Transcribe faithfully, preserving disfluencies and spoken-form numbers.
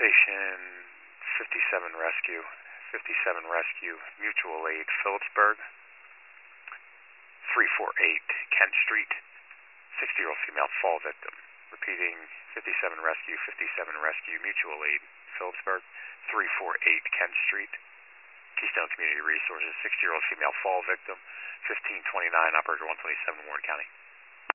Citation fifty-seven Rescue, fifty-seven Rescue, Mutual Aid, Phillipsburg, three forty-eight Kent Street, sixty-year-old female fall victim. Repeating, fifty-seven Rescue, fifty-seven Rescue, Mutual Aid, Phillipsburg, three forty-eight Kent Street, Keystone Community Resources, sixty-year-old female fall victim, fifteen twenty-nine, Operator one twenty-seven, Warren County.